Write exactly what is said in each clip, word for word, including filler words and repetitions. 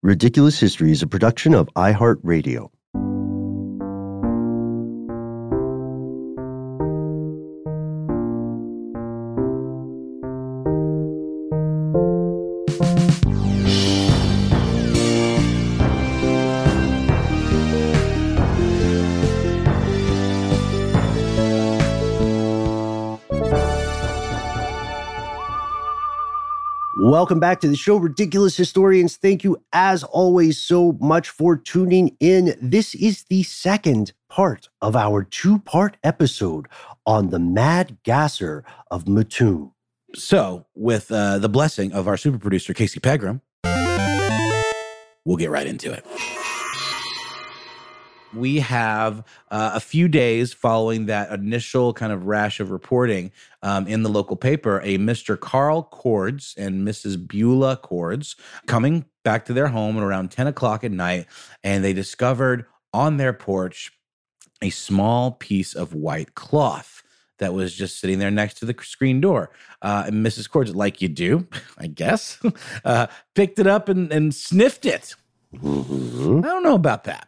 Ridiculous History is a production of iHeartRadio. Welcome back to the show, Ridiculous Historians. Thank you, as always, so much for tuning in. This is the second part of our two-part episode on the Mad Gasser of Mattoon. So, with uh, the blessing of our super producer, Casey Pegram, we'll get right into it. We have uh, a few days following that initial kind of rash of reporting um, in the local paper, a Mister Carl Cords and Missus Beulah Cords coming back to their home at around ten o'clock at night, and they discovered on their porch a small piece of white cloth that was just sitting there next to the screen door. Uh, and Missus Cords, like you do, I guess, uh, picked it up and, and sniffed it. Mm-hmm. I don't know about that.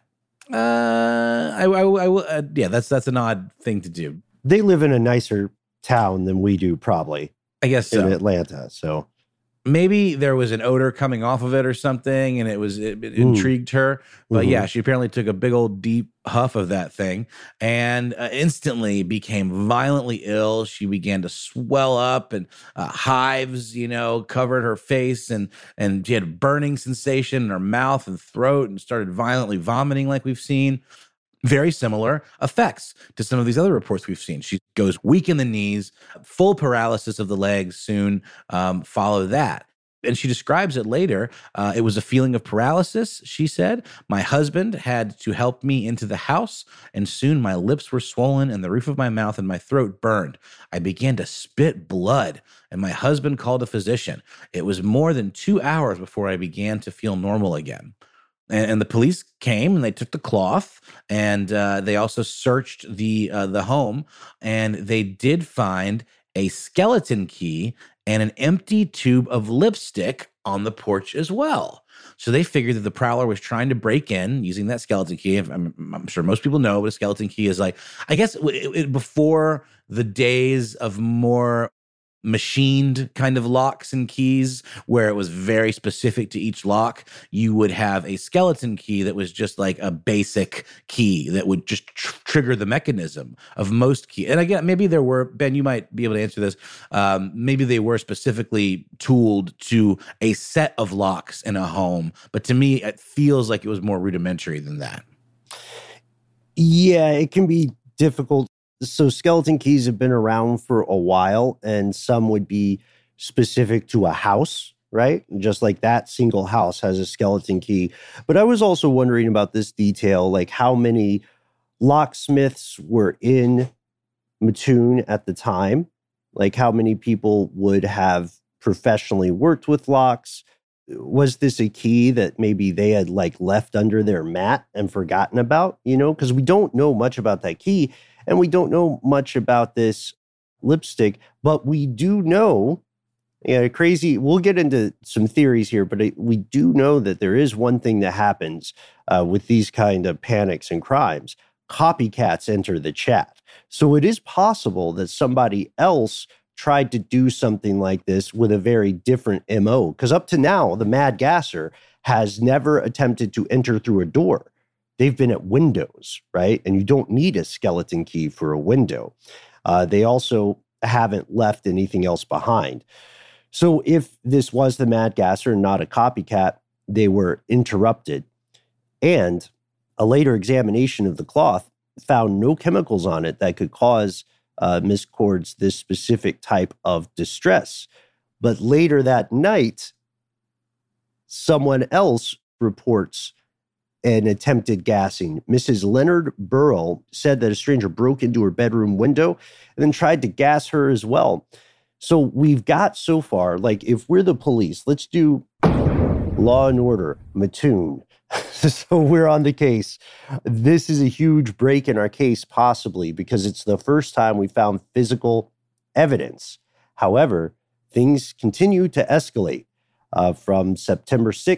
Uh, I, I, I will. Uh, yeah, that's that's an odd thing to do. They live in a nicer town than we do, probably. I guess so. In Atlanta, so maybe there was an odor coming off of it or something, and it was it, it intrigued her. But mm-hmm. yeah, she apparently took a big old deep huff of that thing and uh, instantly became violently ill. She began to swell up, and uh, hives, you know, covered her face, and and she had a burning sensation in her mouth and throat, and started violently vomiting, like we've seen. Very similar effects to some of these other reports we've seen. She goes weak in the knees, full paralysis of the legs soon um, follow that. And she describes it later. Uh, it was a feeling of paralysis, she said. My husband had to help me into the house, and soon my lips were swollen and the roof of my mouth and my throat burned. I began to spit blood, and my husband called a physician. It was more than two hours before I began to feel normal again. And, and the police came and they took the cloth, and uh, they also searched the uh, the home, and they did find a skeleton key and an empty tube of lipstick on the porch as well. So they figured that the prowler was trying to break in using that skeleton key. I'm, I'm sure most people know what a skeleton key is like. I guess it, it, before the days of more machined kind of locks and keys where it was very specific to each lock, you would have a skeleton key that was just like a basic key that would just tr- trigger the mechanism of most keys. And again, maybe there were, Ben, you might be able to answer this. Um, maybe they were specifically tooled to a set of locks in a home, but to me, it feels like it was more rudimentary than that. Yeah, it can be difficult. So skeleton keys have been around for a while, and some would be specific to a house, right? Just like that single house has a skeleton key. But I was also wondering about this detail, like how many locksmiths were in Mattoon at the time, like how many people would have professionally worked with locks. Was this a key that maybe they had like left under their mat and forgotten about, you know, because we don't know much about that key. And we don't know much about this lipstick, but we do know, yeah, crazy, we'll get into some theories here, but we do know that there is one thing that happens uh, with these kind of panics and crimes. Copycats enter the chat. So it is possible that somebody else tried to do something like this with a very different M O. Because up to now, the Mad Gasser has never attempted to enter through a door. They've been at windows, right? And you don't need a skeleton key for a window. Uh, they also haven't left anything else behind. So if this was the Mad Gasser and not a copycat, they were interrupted. And a later examination of the cloth found no chemicals on it that could cause uh, Miss Cords this specific type of distress. But later that night, someone else reports an attempted gassing. Missus Leonard Burrell said that a stranger broke into her bedroom window and then tried to gas her as well. So we've got so far, like if we're the police, let's do Law and Order, Mattoon. So we're on the case. This is a huge break in our case, possibly, because it's the first time we found physical evidence. However, things continue to escalate uh, from September sixth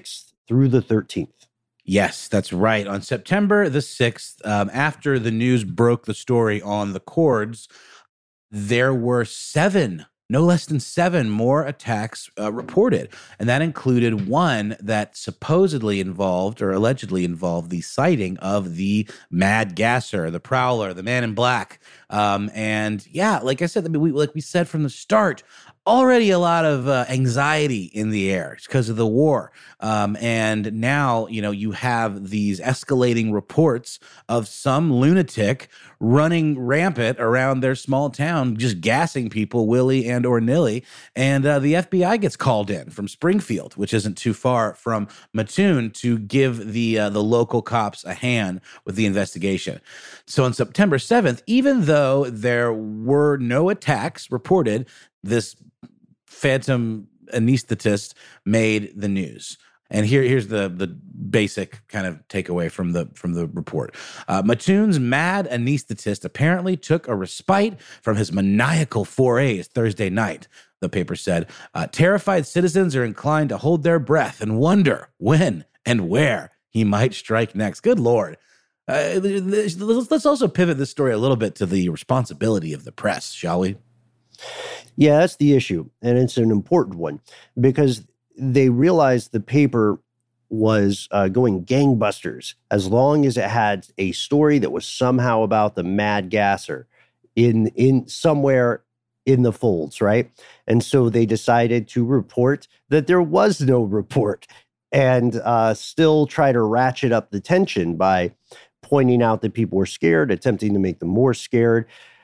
through the thirteenth. Yes, that's right. On September the sixth, um, after the news broke the story on the Cords, there were seven, no less than seven more attacks uh, reported. And that included one that supposedly involved or allegedly involved the sighting of the Mad Gasser, the Prowler, the Man in Black. Um, and yeah, like I said, I mean, we, like we said from the start, already a lot of uh, anxiety in the air because of the war. Um, and now, you know, you have these escalating reports of some lunatic running rampant around their small town, just gassing people willy and or nilly. And uh, the F B I gets called in from Springfield, which isn't too far from Mattoon, to give the uh, the local cops a hand with the investigation. So on September seventh, even though there were no attacks reported, this phantom anesthetist made the news. And here, here's the the basic kind of takeaway from the from the report. Uh, Mattoon's mad anesthetist apparently took a respite from his maniacal forays Thursday night, the paper said. Uh, terrified citizens are inclined to hold their breath and wonder when and where he might strike next. Good Lord. Uh, let's also pivot this story a little bit to the responsibility of the press, shall we? Yeah, that's the issue. And it's an important one because they realized the paper was uh, going gangbusters as long as it had a story that was somehow about the Mad Gasser in in somewhere in the folds, right? And so they decided to report that there was no report and uh, still try to ratchet up the tension by pointing out that people were scared, attempting to make them more scared.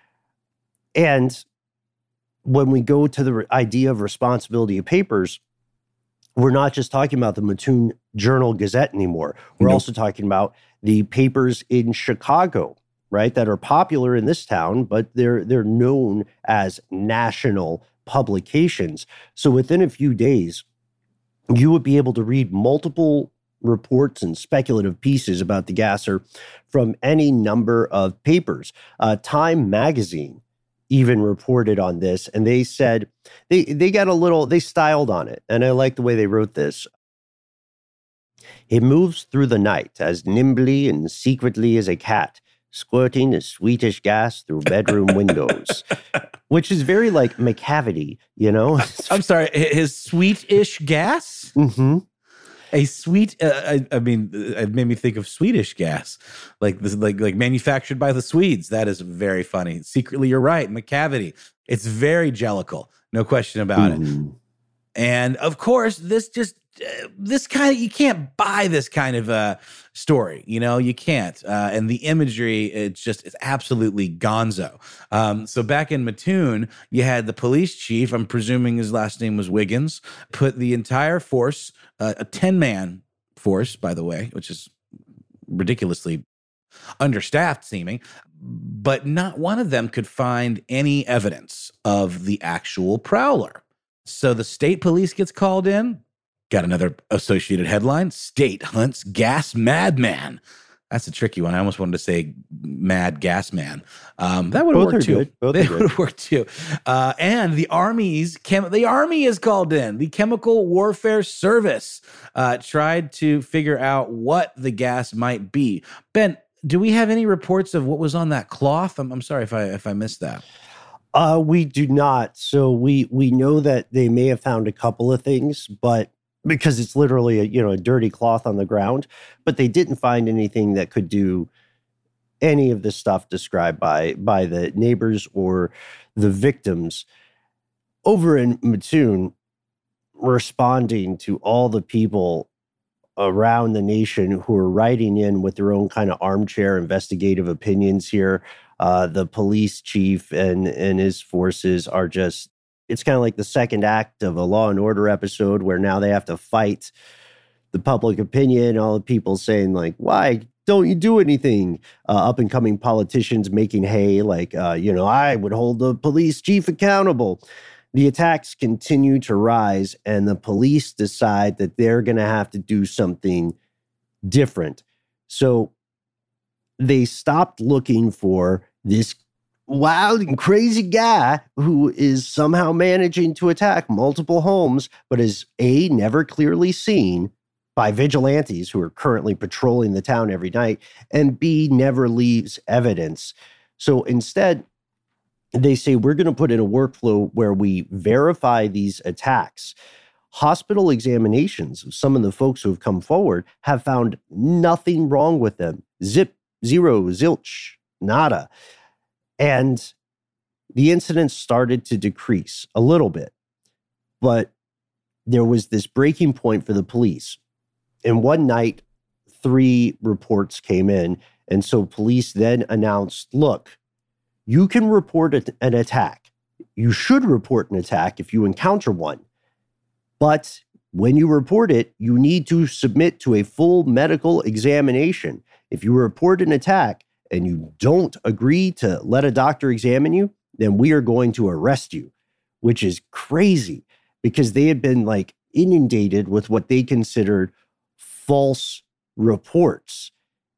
And when we go to the re- idea of responsibility of papers, we're not just talking about the Mattoon Journal-Gazette anymore. We're Nope. also talking about the papers in Chicago, right, that are popular in this town, but they're they're known as national publications. So within a few days, you would be able to read multiple reports and speculative pieces about the Gasser from any number of papers. Uh, Time magazine even reported on this, and they said they they got a little, they styled on it, and I like the way they wrote this. It moves through the night as nimbly and secretly as a cat, squirting a sweetish gas through bedroom windows, which is very like McCavity, you know? I'm sorry, his sweetish gas? Mm-hmm. A sweet, uh, I, I mean, it made me think of Swedish gas, like this, like like manufactured by the Swedes. That is very funny. Secretly, you're right, McCavity. It's very jellical, no question about Mm-hmm. it. And of course, this just uh, this kind of you can't buy this kind of uh, story. You know, you can't. Uh, and the imagery, it's just it's absolutely gonzo. Um, so back in Mattoon, you had the police chief. I'm presuming his last name was Wiggins. Put the entire force. Uh, a ten-man force, by the way, which is ridiculously understaffed seeming, but not one of them could find any evidence of the actual Prowler. So the state police gets called in. Got another associated headline: State hunts gas madman. That's a tricky one. I almost wanted to say Mad Gas Man. Um, that would have worked too. That would have worked too. Uh, and the Army's chem- the Army is called in. The Chemical Warfare Service uh, tried to figure out what the gas might be. Ben, do we have any reports of what was on that cloth? I'm, I'm sorry if I if I missed that. Uh, we do not. So we we know that they may have found a couple of things, but because it's literally a, you know, a dirty cloth on the ground, but they didn't find anything that could do any of the stuff described by by the neighbors or the victims. Over in Mattoon, responding to all the people around the nation who are writing in with their own kind of armchair investigative opinions here, uh, the police chief and and his forces are just, it's kind of like the second act of a Law and Order episode where now they have to fight the public opinion, all the people saying like, why don't you do anything? Uh, up and coming politicians making hay like, uh, you know, I would hold the police chief accountable. The attacks continue to rise and the police decide that they're going to have to do something different. So they stopped looking for this wild and crazy guy who is somehow managing to attack multiple homes, but is A, never clearly seen, by vigilantes who are currently patrolling the town every night, and B, never leaves evidence. So instead, they say we're going to put in a workflow where we verify these attacks. Hospital examinations of some of the folks who have come forward have found nothing wrong with them. Zip, zero, zilch, nada. And the incidents started to decrease a little bit. But there was this breaking point for the police. And one night, three reports came in. And so police then announced, look, you can report an attack. You should report an attack if you encounter one. But when you report it, you need to submit to a full medical examination. If you report an attack and you don't agree to let a doctor examine you, then we are going to arrest you, which is crazy because they had been like inundated with what they considered false reports,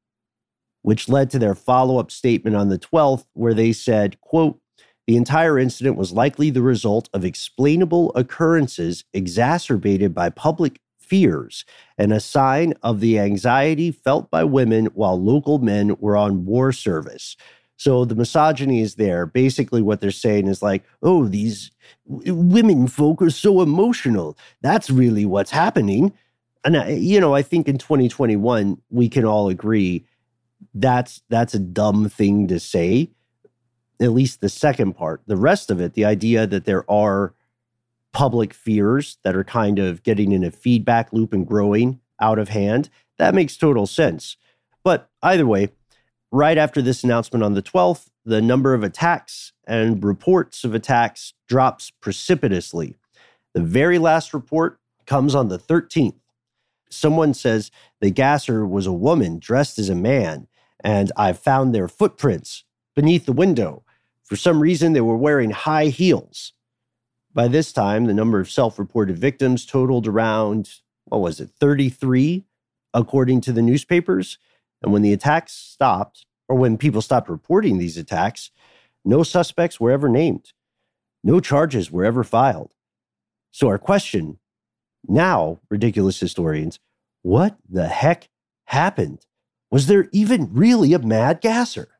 which led to their follow-up statement on the twelfth, where they said, quote, the entire incident was likely the result of explainable occurrences exacerbated by public fears and a sign of the anxiety felt by women while local men were on war service. So the misogyny is there. Basically what they're saying is like, oh, these w- women folk are so emotional. That's really what's happening. And, I, you know, I think in twenty twenty-one, we can all agree that's that's a dumb thing to say, at least the second part. The rest of it, the idea that there are public fears that are kind of getting in a feedback loop and growing out of hand, that makes total sense. But either way, right after this announcement on the twelfth, the number of attacks and reports of attacks drops precipitously. The very last report comes on the thirteenth. Someone says the gasser was a woman dressed as a man, and I found their footprints beneath the window. For some reason, they were wearing high heels. By this time, the number of self-reported victims totaled around, what was it, thirty-three, according to the newspapers. And when the attacks stopped, or when people stopped reporting these attacks, no suspects were ever named. No charges were ever filed. So our question now, ridiculous historians, what the heck happened? Was there even really a mad gasser?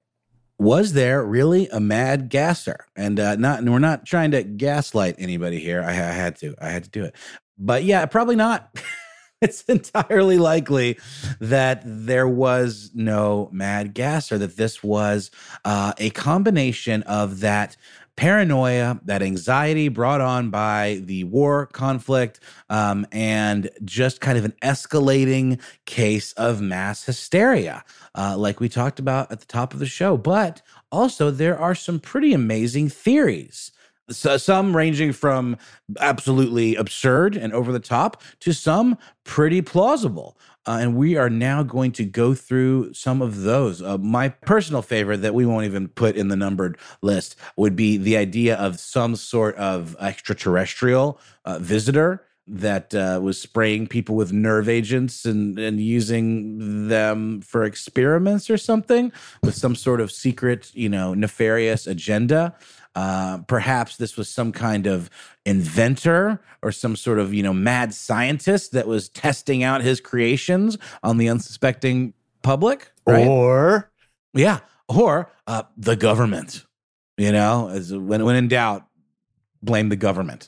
Was there really a mad gasser? And uh, not, and we're not trying to gaslight anybody here. I, I had to, I had to do it. But yeah, probably not. It's entirely likely that there was no mad gasser, that this was uh, a combination of that paranoia, that anxiety brought on by the war conflict, um, and just kind of an escalating case of mass hysteria, uh, like we talked about at the top of the show. But also, there are some pretty amazing theories. So some ranging from absolutely absurd and over the top to some pretty plausible. Uh, and we are now going to go through some of those. Uh, my personal favorite that we won't even put in the numbered list would be the idea of some sort of extraterrestrial uh, visitor that uh, was spraying people with nerve agents and, and using them for experiments or something with some sort of secret, you know, nefarious agenda. Uh, perhaps this was some kind of inventor or some sort of, you know, mad scientist that was testing out his creations on the unsuspecting public. Right? Or, yeah, or uh, the government. You know, as when when in doubt, blame the government.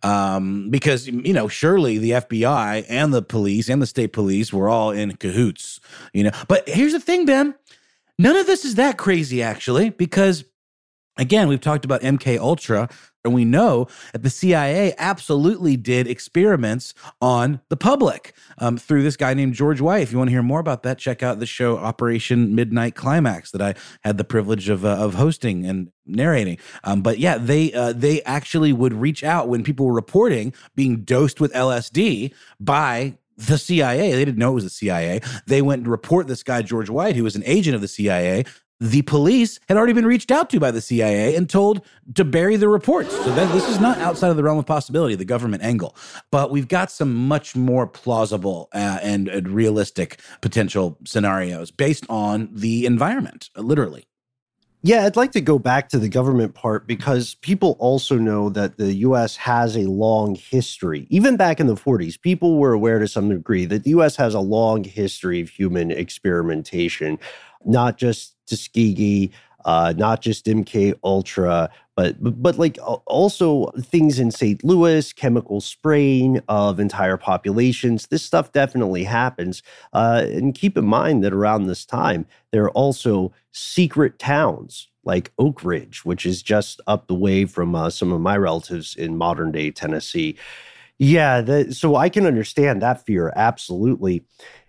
Um, because, you know, surely the F B I and the police and the state police were all in cahoots. You know, but here's the thing, Ben. None of this is that crazy, actually, because again, we've talked about M K Ultra, and we know that the C I A absolutely did experiments on the public um, through this guy named George White. If you want to hear more about that, check out the show Operation Midnight Climax that I had the privilege of uh, of hosting and narrating. Um, but yeah, they uh, they actually would reach out when people were reporting being dosed with L S D by the C I A. They didn't know it was the C I A. They went to report this guy, George White, who was an agent of the C I A. The police had already been reached out to by the C I A and told to bury the reports. So that this is not outside of the realm of possibility, the government angle. But we've got some much more plausible uh, and, and realistic potential scenarios based on the environment, literally. Yeah, I'd like to go back to the government part because people also know that the U S has a long history. Even back in the forties, people were aware to some degree that the U S has a long history of human experimentation, not just Tuskegee, uh, not just M K Ultra, but, but but like al- also things in Saint Louis, chemical spraying of entire populations. This stuff definitely happens. Uh, and keep in mind that around this time, there are also secret towns like Oak Ridge, which is just up the way from uh, some of my relatives in modern day Tennessee. Yeah, the, so I can understand that fear absolutely.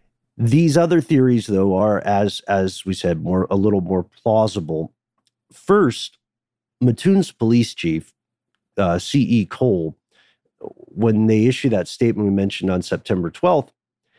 These other theories, though, are as as we said, more a little more plausible. First, Mattoon's police chief, uh, C E. Cole, when they issue that statement we mentioned on September twelfth,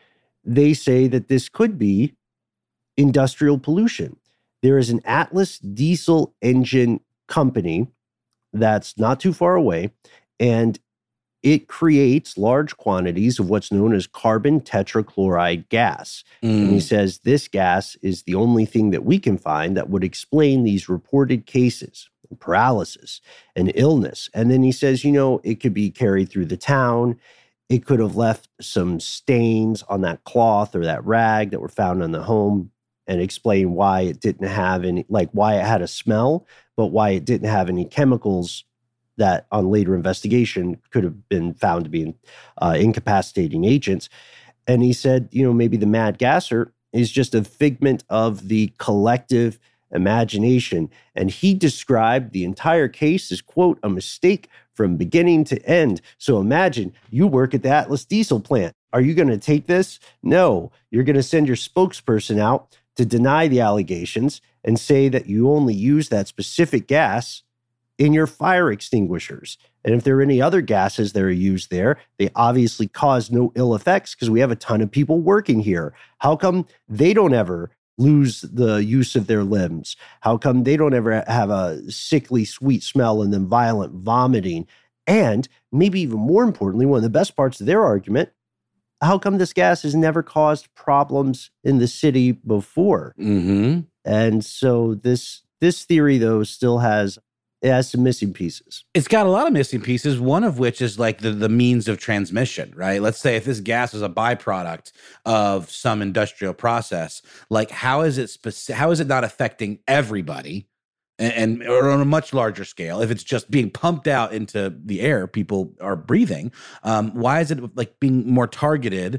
they say that this could be industrial pollution. There is an Atlas diesel engine company that's not too far away, and it creates large quantities of what's known as carbon tetrachloride gas. And he Mm. says this gas is the only thing that we can find that would explain these reported cases, paralysis and illness. And then he says, you know, it could be carried through the town. It could have left some stains on that cloth or that rag that were found in the home, and explain why it didn't have any, like why it had a smell, but why it didn't have any chemicals that on later investigation could have been found to be uh, incapacitating agents. And he said, you know, maybe the mad gasser is just a figment of the collective imagination. And he described the entire case as, quote, a mistake from beginning to end. So imagine you work at the Atlas diesel plant. Are you going to take this? No, you're going to send your spokesperson out to deny the allegations and say that you only use that specific gas in your fire extinguishers. And if there are any other gases that are used there, they obviously cause no ill effects because we have a ton of people working here. How come they don't ever lose the use of their limbs? How come they don't ever have a sickly sweet smell and then violent vomiting? And maybe even more importantly, one of the best parts of their argument, how come this gas has never caused problems in the city before? Hmm. And so this this theory, though, still has it has some missing pieces. It's got a lot of missing pieces, one of which is like the, the means of transmission, right? Let's say if this gas is a byproduct of some industrial process, like how is it speci- how is it not affecting everybody and, and or on a much larger scale? If it's just being pumped out into the air, people are breathing. Um, why is it like being more targeted?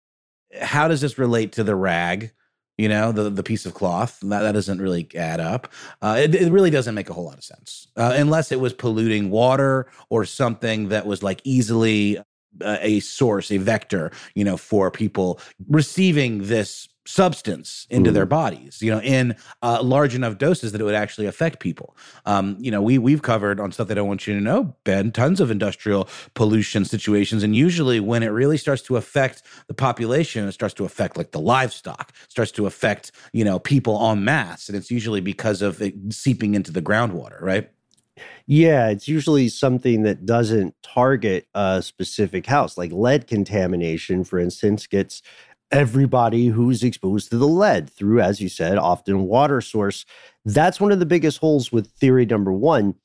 How does this relate to the rag? You know, the the piece of cloth that, that doesn't really add up. Uh, it, it really doesn't make a whole lot of sense uh, unless it was polluting water or something that was like easily uh, a source, a vector, you know, for people receiving this substance into their Mm. bodies, you know, in uh, large enough doses that it would actually affect people. Um, you know, we we've covered on Stuff They Don't Want You to Know, Ben, tons of industrial pollution situations, and usually when it really starts to affect the population, it starts to affect like the livestock, starts to affect, you know, people en masse, and it's usually because of it seeping into the groundwater, right? Yeah, it's usually something that doesn't target a specific house, like lead contamination, for instance, gets everybody who's exposed to the lead through, as you said, often water source. That's one of the biggest holes with theory number one.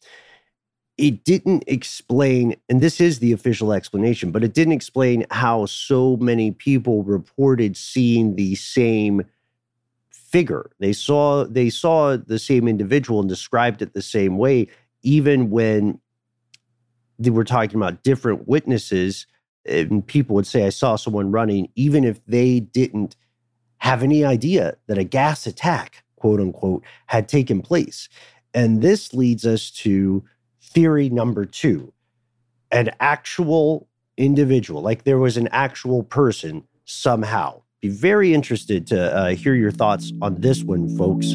It didn't explain, and this is the official explanation, but it didn't explain how so many people reported seeing the same figure. They saw they saw the same individual and described it the same way, even when they were talking about different witnesses. And people would say, I saw someone running, even if they didn't have any idea that a gas attack, quote unquote, had taken place. And this leads us to theory number two, an actual individual, like there was an actual person somehow. Be very interested to uh, hear your thoughts on this one, folks.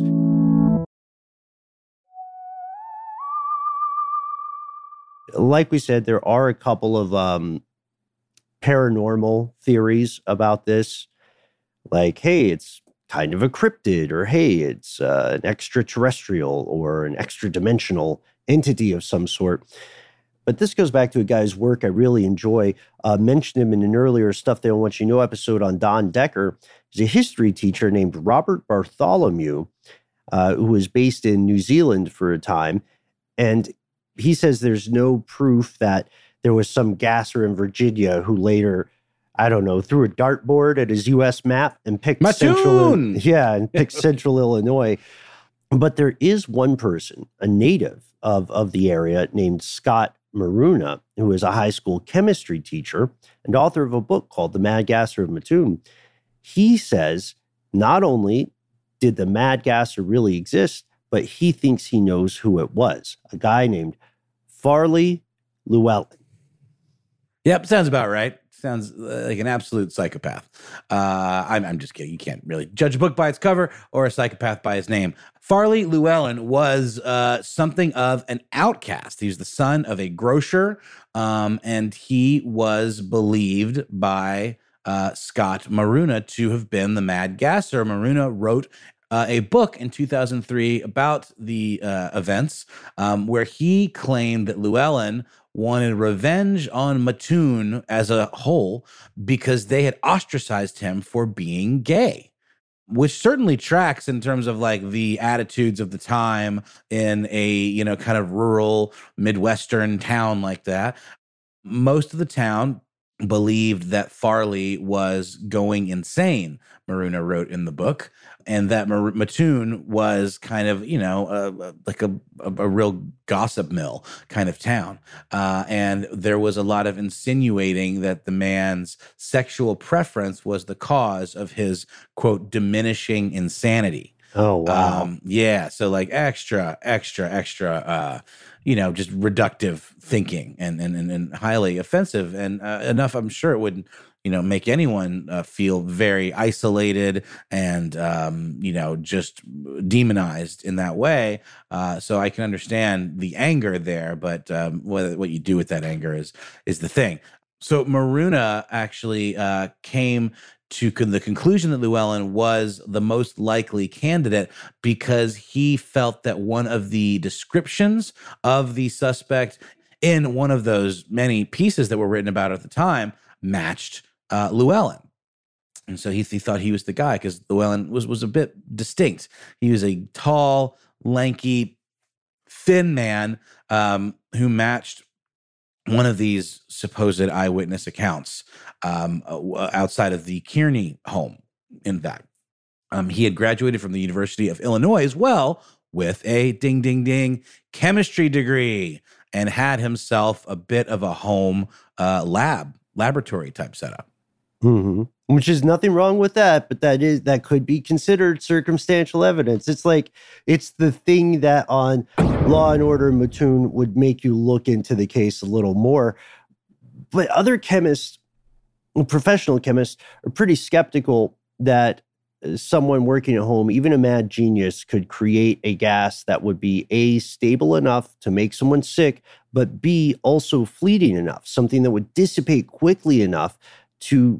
Like we said, there are a couple of um, paranormal theories about this. Like, hey, it's kind of a cryptid, or hey, it's uh, an extraterrestrial or an extra dimensional entity of some sort. But this goes back to a guy's work I really enjoy. Uh, mentioned him in an earlier Stuff They Don't Want You to Know episode on Don Decker. He's a history teacher named Robert Bartholomew. uh, who was based in New Zealand for a time. And he says there's no proof that there was some gasser in Virginia who later, I don't know, threw a dartboard at his U S map and picked Mattoon! central, yeah, and picked central Illinois. But there is one person, a native of, of the area named Scott Maruna, who is a high school chemistry teacher and author of a book called The Mad Gasser of Mattoon. He says not only did the Mad Gasser really exist, but he thinks he knows who it was, a guy named Farley Llewellyn. Yep, sounds about right. Sounds like an absolute psychopath. Uh, I'm, I'm just kidding. You can't really judge a book by its cover or a psychopath by his name. Farley Llewellyn was uh, something of an outcast. He was the son of a grocer, um, and he was believed by uh, Scott Maruna to have been the Mad Gasser. Maruna wrote Uh, a book in two thousand three about the uh, events um, where he claimed that Llewellyn wanted revenge on Mattoon as a whole because they had ostracized him for being gay, which certainly tracks in terms of like the attitudes of the time in a, you know, kind of rural Midwestern town like that. Most of the town believed that Farley was going insane, Maruna wrote in the book, and that Mar- Mattoon was kind of, you know, uh, like a, a, a real gossip mill kind of town. Uh, and there was a lot of insinuating that the man's sexual preference was the cause of his, quote, diminishing insanity. Oh, wow. Um, yeah. So like extra, extra, extra, uh, you know, just reductive thinking and, and, and, and highly offensive and uh, enough. I'm sure it would, you know, make anyone uh, feel very isolated and, um, you know, just demonized in that way. Uh, so I can understand the anger there, but um, what, what you do with that anger is, is the thing. So Maruna actually uh, came to con- the conclusion that Llewellyn was the most likely candidate because he felt that one of the descriptions of the suspect in one of those many pieces that were written about at the time matched uh, Llewellyn. And so he, he thought he was the guy because Llewellyn was, was a bit distinct. He was a tall, lanky, thin man um, who matched one of these supposed eyewitness accounts um, uh, outside of the Kearney home, in fact. Um, he had graduated from the University of Illinois as well with a ding, ding, ding chemistry degree and had himself a bit of a home uh, lab, laboratory type setup. Mm-hmm. Which is nothing wrong with that, but that is that could be considered circumstantial evidence. It's like it's the thing that on Law and Order Mattoon would make you look into the case a little more. But other chemists, professional chemists, are pretty skeptical that someone working at home, even a mad genius, could create a gas that would be A, stable enough to make someone sick, but B, also fleeting enough, something that would dissipate quickly enough to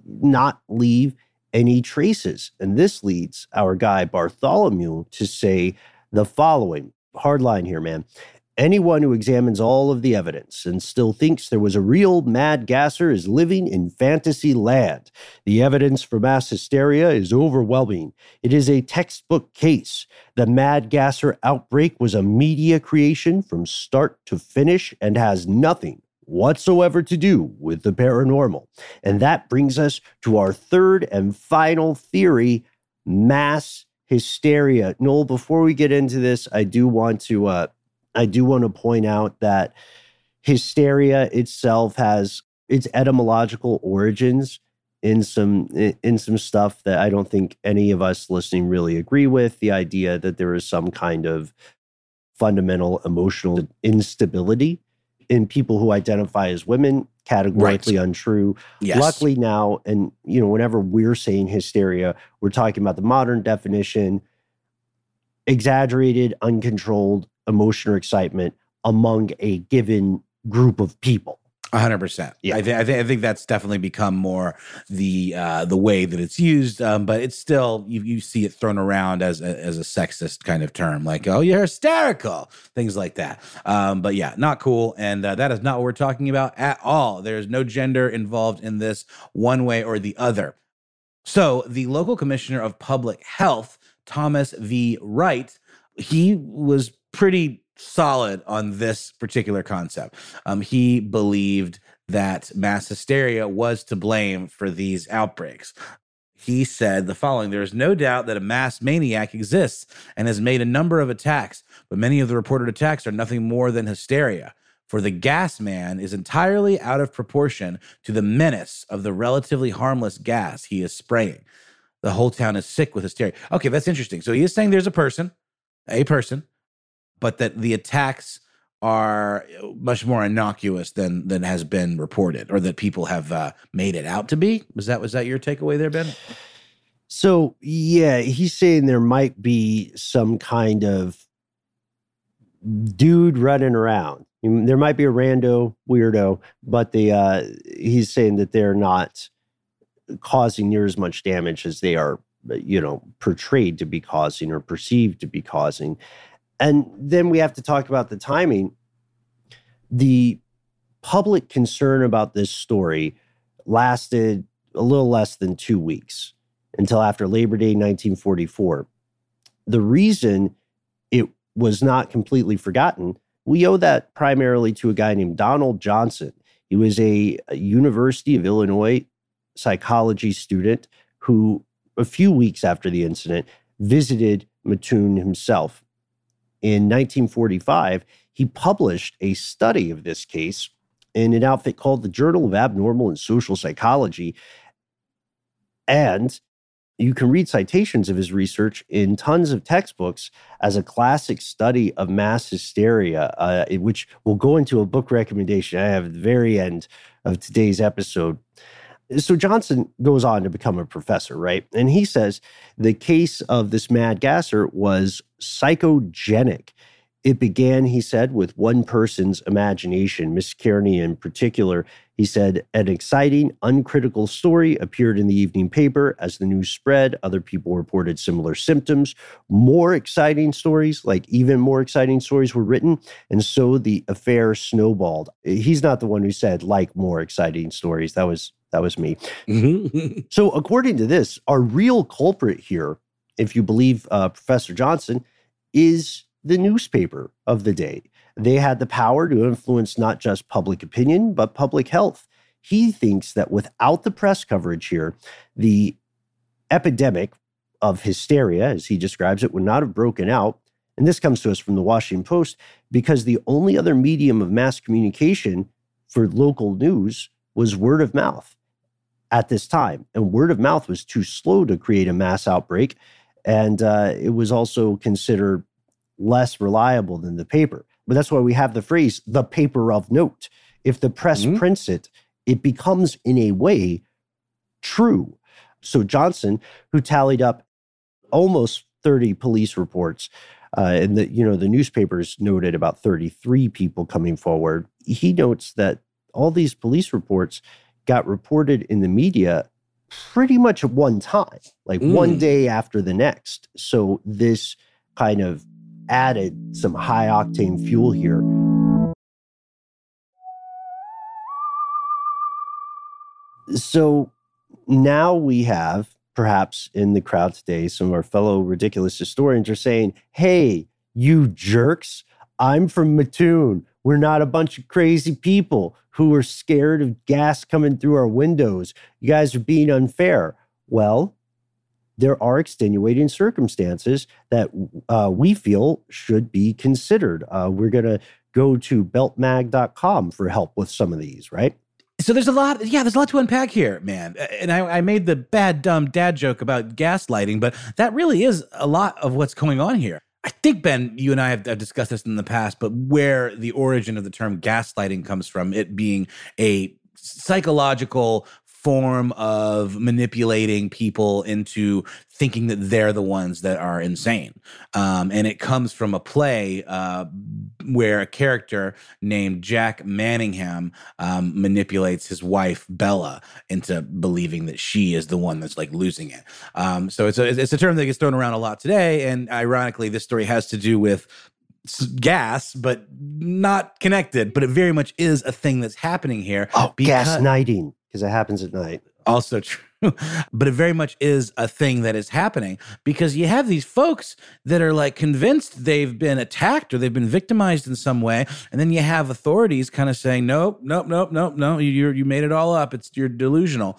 not leave any traces. And this leads our guy Bartholomew to say the following. Hard line here, man. Anyone who examines all of the evidence and still thinks there was a real mad gasser is living in fantasy land. The evidence for mass hysteria is overwhelming. It is a textbook case. The mad gasser outbreak was a media creation from start to finish and has nothing whatsoever to do with the paranormal. And that brings us to our third and final theory, mass hysteria. Noel, before we get into this, I do want to uh, I do want to point out that hysteria itself has its etymological origins in some in some stuff that I don't think any of us listening really agree with. The idea that there is some kind of fundamental emotional instability in people who identify as women, categorically right. untrue. Yes. Luckily now, and you know, whenever we're saying hysteria, we're talking about the modern definition, exaggerated, uncontrolled emotion or excitement among a given group of people. A hundred percent. Yeah, I, th- I, th- I think that's definitely become more the uh, the way that it's used, um, but it's still you you see it thrown around as a, as a sexist kind of term, like oh you're hysterical, things like that. Um, but yeah, not cool, and uh, that is not what we're talking about at all. There's no gender involved in this one way or the other. So the local commissioner of public health Thomas V. Wright, he was pretty solid on this particular concept. Um, he believed that mass hysteria was to blame for these outbreaks. He said the following: "There is no doubt that a mass maniac exists and has made a number of attacks, but many of the reported attacks are nothing more than hysteria. For the gas man is entirely out of proportion to the menace of the relatively harmless gas he is spraying. The whole town is sick with hysteria." Okay, that's interesting. So he is saying there's a person, a person, but that the attacks are much more innocuous than than has been reported, or that people have uh, made it out to be. Was that was that your takeaway there, Ben? So, yeah, he's saying there might be some kind of dude running around. There might be a rando weirdo, but the uh, he's saying that they're not causing near as much damage as they are, you know, portrayed to be causing or perceived to be causing. And then we have to talk about the timing. The public concern about this story lasted a little less than two weeks until after Labor Day nineteen forty-four. The reason it was not completely forgotten, we owe that primarily to a guy named Donald Johnson. He was a, a University of Illinois psychology student who, a few weeks after the incident, visited Mattoon himself. In nineteen forty-five, he published a study of this case in an outfit called the Journal of Abnormal and Social Psychology. And you can read citations of his research in tons of textbooks as a classic study of mass hysteria, uh, which will go into a book recommendation I have at the very end of today's episode. So Johnson goes on to become a professor, right? And he says the case of this mad gasser was psychogenic. It began, he said, with one person's imagination. Miss Kearney in particular, he said, an exciting, uncritical story appeared in the evening paper. As the news spread, other people reported similar symptoms. More exciting stories, like even more exciting stories, were written. And so the affair snowballed. He's not the one who said, like more exciting stories. That was That was me. So according to this, our real culprit here, if you believe uh, Professor Johnson, is the newspaper of the day. They had the power to influence not just public opinion, but public health. He thinks that without the press coverage here, the epidemic of hysteria, as he describes it, would not have broken out. And this comes to us from the Washington Post, because the only other medium of mass communication for local news was word of mouth at this time. And word of mouth was too slow to create a mass outbreak. And uh, it was also considered less reliable than the paper. But that's why we have the phrase, the paper of note. If the press mm-hmm. prints it, it becomes, in a way, true. So Johnson, who tallied up almost thirty police reports, uh, and the, you know, the newspapers noted about thirty-three people coming forward, he notes that all these police reports got reported in the media pretty much at one time, like mm. one day after the next. So this kind of added some high octane fuel here. So now we have, perhaps in the crowd today, some of our fellow ridiculous historians are saying, hey, you jerks, I'm from Mattoon. We're not a bunch of crazy people who are scared of gas coming through our windows. You guys are being unfair. Well, there are extenuating circumstances that uh, we feel should be considered. Uh, we're going to go to belt mag dot com for help with some of these, right? So there's a lot, yeah, there's a lot to unpack here, man. And I, I made the bad, dumb dad joke about gaslighting, but that really is a lot of what's going on here. I think, Ben, you and I have, have discussed this in the past, but where the origin of the term gaslighting comes from, it being a psychological form of manipulating people into thinking that they're the ones that are insane. Um, and it comes from a play uh, where a character named Jack Manningham um, manipulates his wife, Bella, into believing that she is the one that's like losing it. Um, so it's a, it's a term that gets thrown around a lot today. And ironically, this story has to do with gas, but not connected, but it very much is a thing that's happening here. Oh, because- gas nighting. Because it happens at night. Also true. but it very much is a thing that is happening because you have these folks that are like convinced they've been attacked or they've been victimized in some way. And then you have authorities kind of saying, nope, nope, nope, nope, no, you you made it all up. It's you're delusional.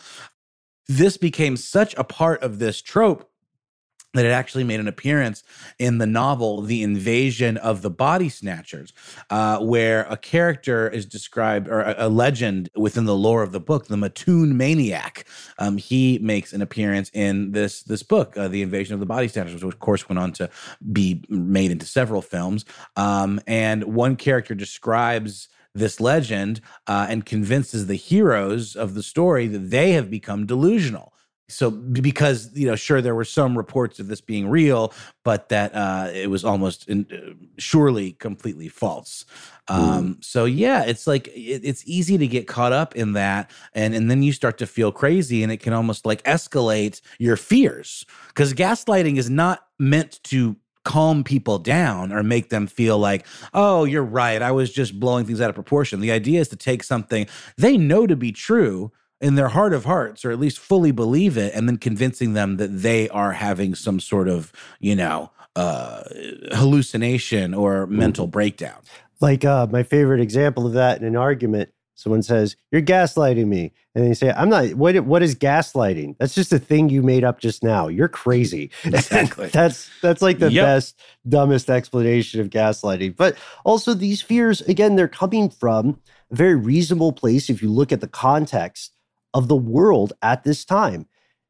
This became such a part of this trope that it actually made an appearance in the novel, The Invasion of the Body Snatchers, uh, where a character is described, or a, a legend within the lore of the book, the Mattoon Maniac. Um, he makes an appearance in this, this book, uh, The Invasion of the Body Snatchers, which of course went on to be made into several films. Um, and one character describes this legend uh, and convinces the heroes of the story that they have become delusional. So because, you know, sure, there were some reports of this being real, but that uh, it was almost in, uh, surely completely false. Um, mm. So, yeah, it's like it, it's easy to get caught up in that. And, and then you start to feel crazy and it can almost like escalate your fears because gaslighting is not meant to calm people down or make them feel like, oh, you're right, I was just blowing things out of proportion. The idea is to take something they know to be true in their heart of hearts, or at least fully believe it, and then convincing them that they are having some sort of, you know, uh, hallucination or mental breakdown. Like uh, my favorite example of that in an argument, someone says, you're gaslighting me. And they say, I'm not, what, what is gaslighting? That's just a thing you made up just now. You're crazy. Exactly. that's that's like the yep. best, dumbest explanation of gaslighting. But also these fears, again, they're coming from a very reasonable place if you look at the context of the world at this time.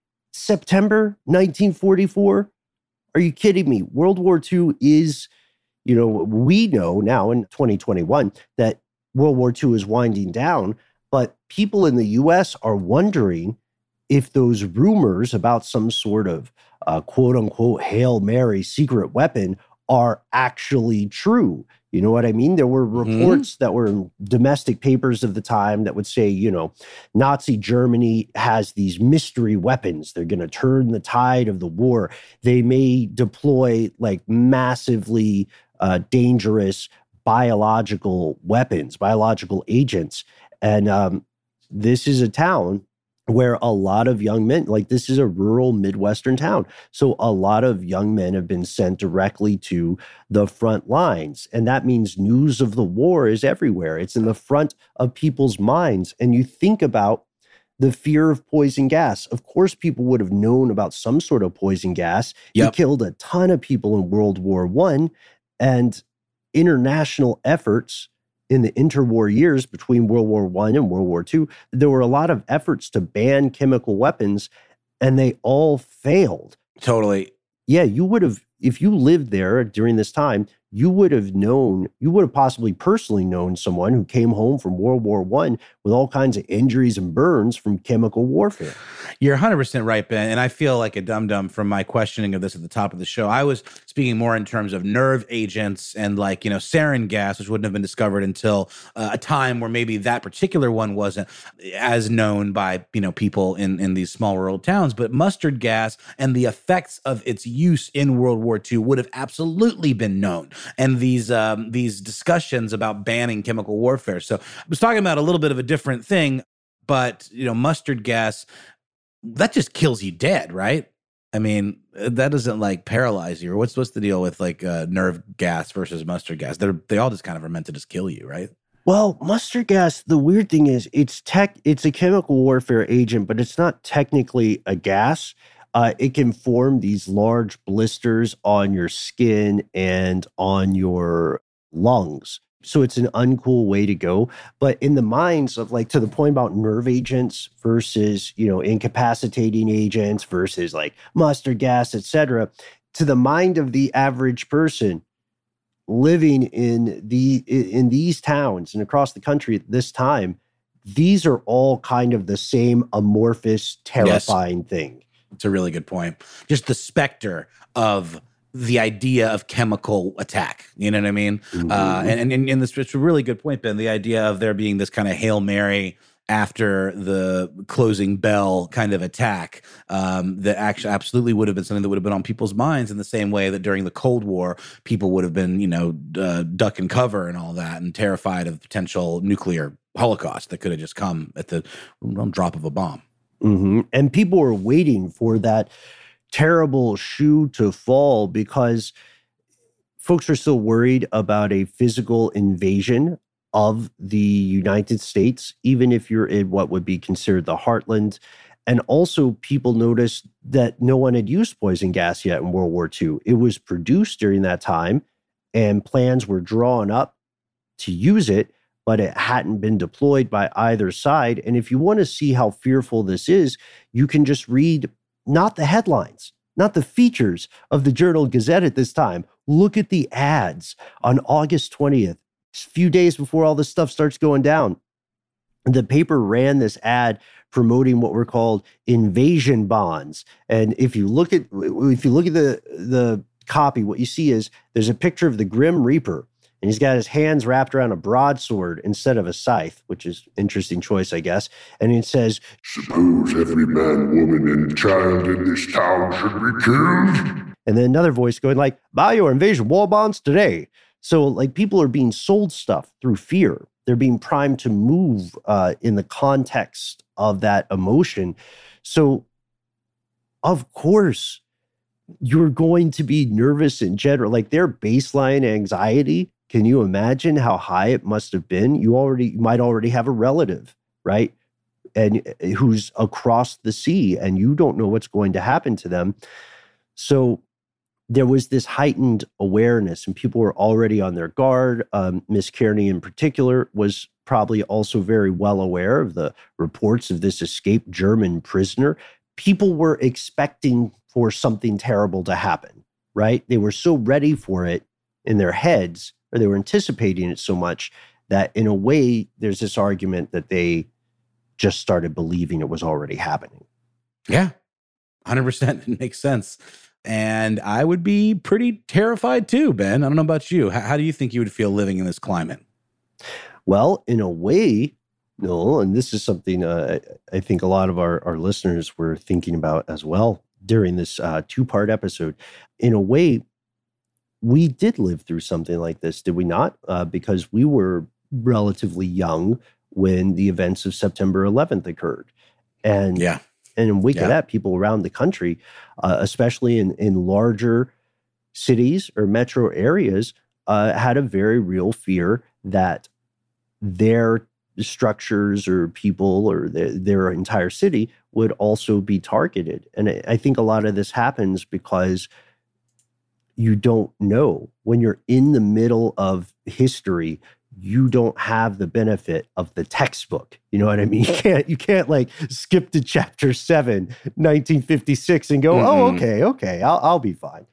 September nineteen forty-four? Are you kidding me? World War Two is, you know, we know now in twenty twenty-one that World War Two is winding down, but people in the U S are wondering if those rumors about some sort of uh, quote unquote Hail Mary secret weapon are actually true. You know what I mean? There were reports mm-hmm. that were in domestic papers of the time that would say, you know, Nazi Germany has these mystery weapons. They're going to turn the tide of the war. They may deploy like massively uh, dangerous biological weapons, biological agents. And um, this is a town where a lot of young men, like this is a rural Midwestern town. So a lot of young men have been sent directly to the front lines. And that means news of the war is everywhere. It's in the front of people's minds. And you think about the fear of poison gas. Of course, people would have known about some sort of poison gas. Yep. It killed a ton of people in World War One. And international efforts in the interwar years between World War One and World War Two, there were a lot of efforts to ban chemical weapons, and they all failed. Totally. Yeah, you would have, if you lived there during this time, you would have known, you would have possibly personally known someone who came home from World War One with all kinds of injuries and burns from chemical warfare. You're one hundred percent right, Ben. And I feel like a dum-dum from my questioning of this at the top of the show. I was speaking more in terms of nerve agents and like, you know, sarin gas, which wouldn't have been discovered until uh, a time where maybe that particular one wasn't as known by, you know, people in, in these small rural towns. But mustard gas and the effects of its use in World War Two would have absolutely been known. And these um, these discussions about banning chemical warfare. So I was talking about a little bit of a different thing, but, you know, mustard gas, that just kills you dead, right? I mean, that doesn't like paralyze you. Or what's what's the deal with like uh, nerve gas versus mustard gas? They're they all just kind of are meant to just kill you, right? Well, mustard gas, the weird thing is it's tech, it's a chemical warfare agent, but it's not technically a gas. Uh, it can form these large blisters on your skin and on your lungs. So it's an uncool way to go. But in the minds of like, to the point about nerve agents versus, you know, incapacitating agents versus like mustard gas, et cetera, to the mind of the average person living in the in these towns and across the country at this time, these are all kind of the same amorphous, terrifying yes. thing. It's a really good point. Just the specter of the idea of chemical attack. You know what I mean? Mm-hmm. Uh, and and, and this, it's a really good point, Ben. The idea of there being this kind of Hail Mary after the closing bell kind of attack um, that actually absolutely would have been something that would have been on people's minds in the same way that during the Cold War, people would have been, you know, uh, duck and cover and all that and terrified of potential nuclear holocaust that could have just come at the drop of a bomb. Mm-hmm. And people were waiting for that terrible shoe to fall because folks are still worried about a physical invasion of the United States, even if you're in what would be considered the heartland. And also, people noticed that no one had used poison gas yet in World War Two. It was produced during that time, and plans were drawn up to use it, but it hadn't been deployed by either side. And if you want to see how fearful this is, you can just read not the headlines, not the features of the Journal Gazette at this time. Look at the ads on August twentieth, a few days before all this stuff starts going down. The paper ran this ad promoting what were called invasion bonds. And if you look at if you look at the the copy, what you see is there's a picture of the Grim Reaper, and he's got his hands wrapped around a broadsword instead of a scythe, which is an interesting choice, I guess. And it says, "Suppose every man, woman, and child in this town should be killed." And then another voice going like, "Buy your invasion war bonds today." So like people are being sold stuff through fear. They're being primed to move uh, in the context of that emotion. So of course, you're going to be nervous in general. Like their baseline anxiety, can you imagine how high it must have been? You already you might already have a relative, right? And who's across the sea, and you don't know what's going to happen to them. So there was this heightened awareness, and people were already on their guard. Um, Miss Kearney in particular was probably also very well aware of the reports of this escaped German prisoner. People were expecting for something terrible to happen, right? They were so ready for it in their heads, or they were anticipating it so much that in a way, there's this argument that they just started believing it was already happening. Yeah, one hundred percent. It makes sense. And I would be pretty terrified too, Ben. I don't know about you. How, how do you think you would feel living in this climate? Well, in a way, no, and this is something uh, I think a lot of our, our listeners were thinking about as well during this uh, two-part episode. In a way, we did live through something like this, did we not? Uh, because we were relatively young when the events of September eleventh occurred. And yeah. And in wake yeah. of that, people around the country, uh, especially in, in larger cities or metro areas, uh, had a very real fear that their structures or people or their, their entire city would also be targeted. And I, I think a lot of this happens because you don't know. When you're in the middle of history, you don't have the benefit of the textbook. You know what I mean? You can't, you can't like skip to chapter seven, nineteen fifty-six and go, mm-hmm. oh, okay, okay, I'll, I'll be fine.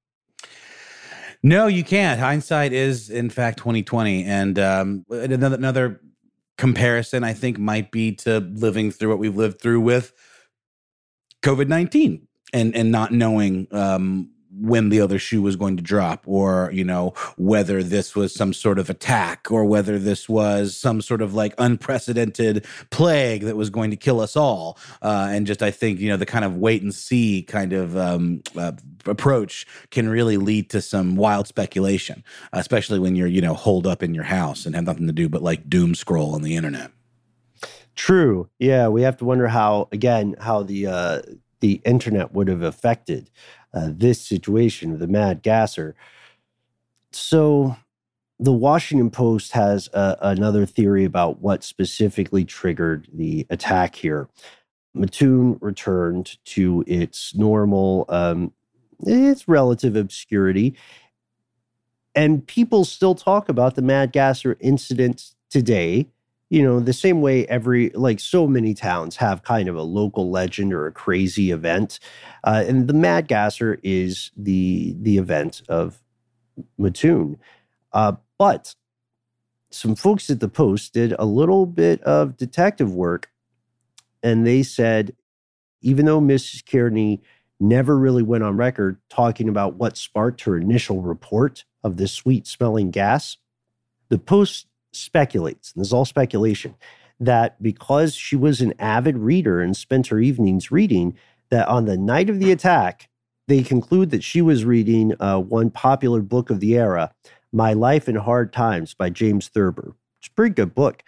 No, you can't. Hindsight is in fact twenty twenty. And um, another, another comparison I think might be to living through what we've lived through with COVID nineteen and, and not knowing um, when the other shoe was going to drop, or, you know, whether this was some sort of attack, or whether this was some sort of like unprecedented plague that was going to kill us all. Uh, and just, I think, you know, the kind of wait and see kind of um, uh, approach can really lead to some wild speculation, especially when you're, you know, holed up in your house and have nothing to do but like doom scroll on the internet. True. Yeah. We have to wonder how, again, how the, uh, the internet would have affected Uh, this situation of the mad gasser. So the Washington Post has uh, another theory about what specifically triggered the attack here. Mattoon returned to its normal, um, its relative obscurity, and people still talk about the mad gasser incident today. You know, the same way every, like so many towns have kind of a local legend or a crazy event. Uh, and the Mad Gasser is the the event of Mattoon. Uh, but some folks at the Post did a little bit of detective work, and they said, even though Missus Kearney never really went on record talking about what sparked her initial report of this sweet-smelling gas, the Post speculates, and this is all speculation, that because she was an avid reader and spent her evenings reading, that on the night of the attack, they conclude that she was reading uh, one popular book of the era, My Life in Hard Times by James Thurber. It's a pretty good book.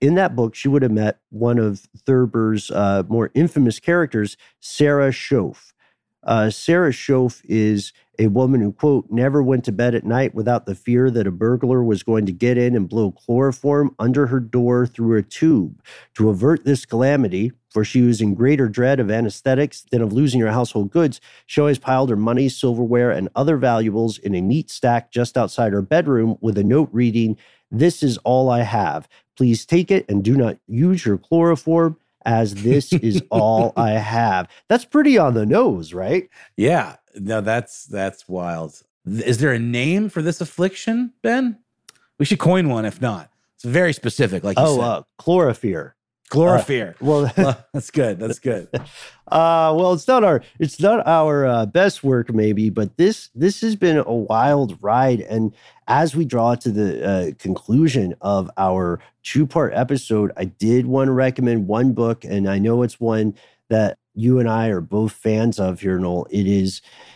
in that book, she would have met one of Thurber's uh, more infamous characters, Sarah Shoaf. Uh, Sarah Shoaf is a woman who, quote, never went to bed at night without the fear that a burglar was going to get in and blow chloroform under her door through a tube. To avert this calamity, for she was in greater dread of anesthetics than of losing her household goods, she always piled her money, silverware, and other valuables in a neat stack just outside her bedroom with a note reading, "This is all I have. Please take it and do not use your chloroform, as this is all I have." That's pretty on the nose, right? Yeah. No, that's that's wild. Is there a name for this affliction, Ben? We should coin one if not. It's very specific, like you oh, said. uh, chlorophyr. Chlorophyr. Uh, well, well, that's good. That's good. Uh, well, it's not our it's not our uh, best work, maybe, but this this has been a wild ride. And as we draw to the uh, conclusion of our two-part episode, I did want to recommend one book, and I know it's one that you and I are both fans of here, Noel. It is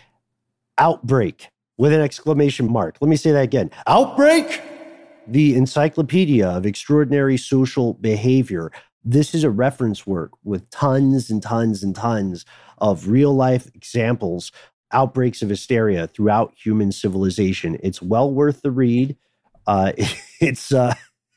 Outbreak with an exclamation mark. Let me say that again. Outbreak, the Encyclopedia of Extraordinary Social Behavior. This is a reference work with tons and tons and tons of real-life examples, outbreaks of hysteria throughout human civilization. It's well worth the read. Uh, it's uh,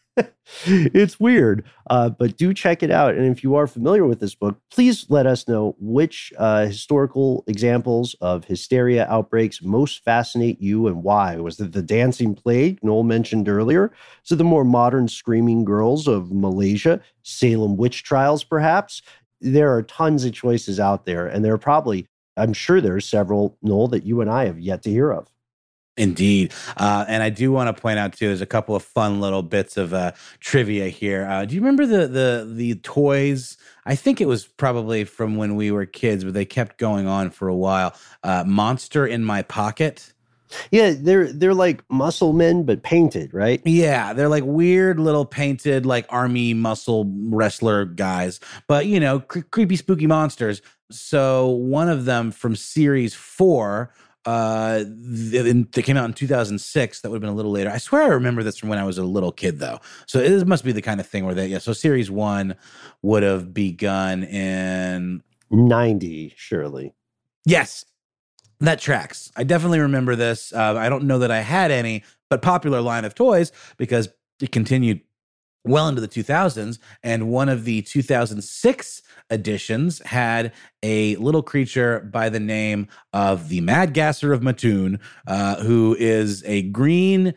it's weird, uh, but do check it out. And if you are familiar with this book, please let us know which uh, historical examples of hysteria outbreaks most fascinate you and why. Was it the dancing plague Noel mentioned earlier? So the more modern screaming girls of Malaysia, Salem witch trials, perhaps? There are tons of choices out there, and there are probably, I'm sure there are several, Noel, that you and I have yet to hear of. Indeed. Uh, and I do want to point out, too, there's a couple of fun little bits of uh, trivia here. Uh, do you remember the the the toys? I think it was probably from when we were kids, but they kept going on for a while. Uh, Monster in My Pocket. Yeah, they're they're like muscle men, but painted, right? Yeah, they're like weird little painted, like army muscle wrestler guys, but, you know, cre- creepy, spooky monsters. So one of them from series four, uh, that came out in two thousand six, that would have been a little later. I swear I remember this from when I was a little kid, though. So it must be the kind of thing where they, yeah, so series one would have begun in ninety, surely. Yes. That tracks. I definitely remember this. Uh, I don't know that I had any, but popular line of toys because it continued well into the two thousands. And one of the two thousand six editions had a little creature by the name of the Mad Gasser of Mattoon, uh, who is a green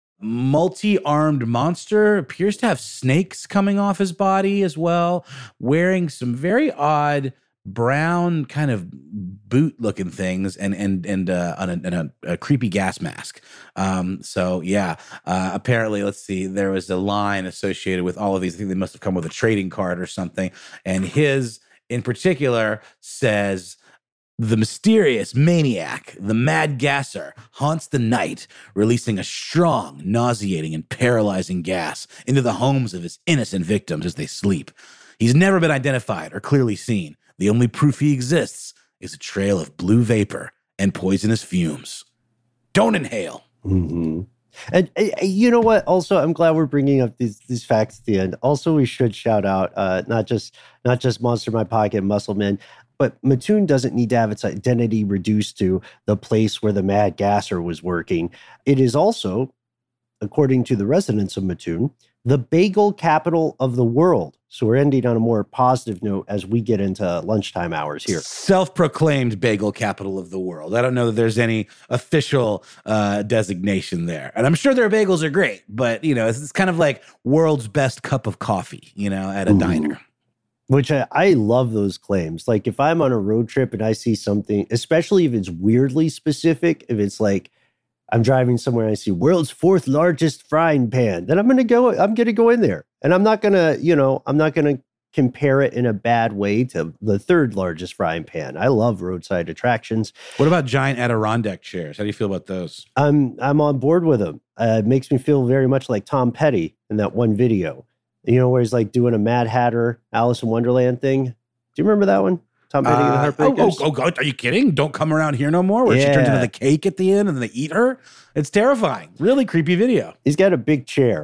multi-armed monster, appears to have snakes coming off his body as well, wearing some very odd brown kind of boot looking things and and and uh on a, and a, a creepy gas mask. Um so yeah, uh apparently, let's see, there was a line associated with all of these. I think they must have come with a trading card or something, and his in particular says, "The mysterious maniac, the Mad Gasser, haunts the night, releasing a strong, nauseating, and paralyzing gas into the homes of his innocent victims as they sleep. He's never been identified or clearly seen. The only proof he exists is a trail of blue vapor and poisonous fumes. Don't inhale." Mm-hmm. And uh, you know what? Also, I'm glad we're bringing up these these facts at the end. Also, we should shout out uh, not just not just Monster in My Pocket, Muscle Men, but Mattoon doesn't need to have its identity reduced to the place where the Mad Gasser was working. It is also, according to the residents of Mattoon, the bagel capital of the world. So we're ending on a more positive note as we get into lunchtime hours here. Self-proclaimed bagel capital of the world. I don't know that there's any official uh, designation there. And I'm sure their bagels are great, but, you know, it's, it's kind of like world's best cup of coffee, you know, at a Ooh. diner. Which I, I love those claims. Like if I'm on a road trip and I see something, especially if it's weirdly specific, if it's like, I'm driving somewhere and I see world's fourth largest frying pan, then I'm going to go, I'm going to go in there. And I'm not going to, you know, I'm not going to compare it in a bad way to the third largest frying pan. I love roadside attractions. What about giant Adirondack chairs? How do you feel about those? I'm, I'm on board with them. Uh, it makes me feel very much like Tom Petty in that one video, you know, where he's like doing a Mad Hatter, Alice in Wonderland thing. Do you remember that one? Tom Petty and the Uh, Heartbreakers? oh, oh, oh, are you kidding? Don't Come Around Here No More, where she turns Yeah. into the cake at the end and then they eat her. It's terrifying. Really creepy video. He's got a big chair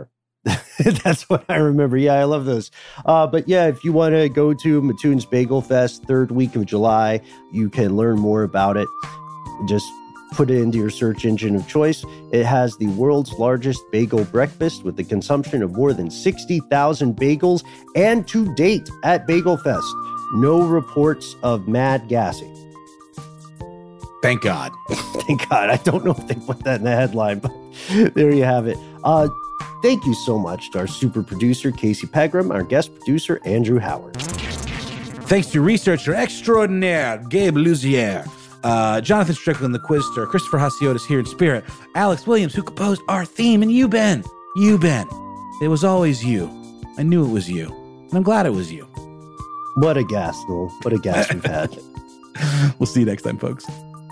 That's what I remember. Yeah, I love those. Uh, but yeah, if you want to go to Mattoon's Bagel Fest, third week of July, you can learn more about it. Just put it into your search engine of choice. It has the world's largest bagel breakfast with the consumption of more than sixty thousand bagels. And to date at Bagel Fest, no reports of mad gassing. Thank God. Thank God. I don't know if they put that in the headline, but there you have it. Uh, thank you so much to our super producer, Casey Pegram, our guest producer, Andrew Howard. Thanks to researcher extraordinaire, Gabe Luzier, uh, Jonathan Strickland, the Quizster, Christopher Hasiotis here in spirit, Alex Williams, who composed our theme, and you, Ben. You, Ben. It was always you. I knew it was you. And I'm glad it was you. What a gas, Noel. What a gas we've had. We'll see you next time, folks.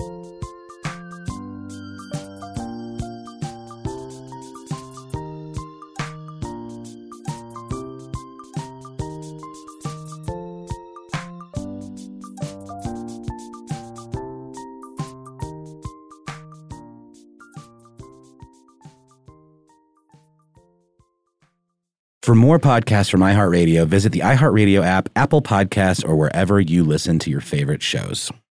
For more podcasts from iHeartRadio, visit the iHeartRadio app, Apple Podcasts, or wherever you listen to your favorite shows.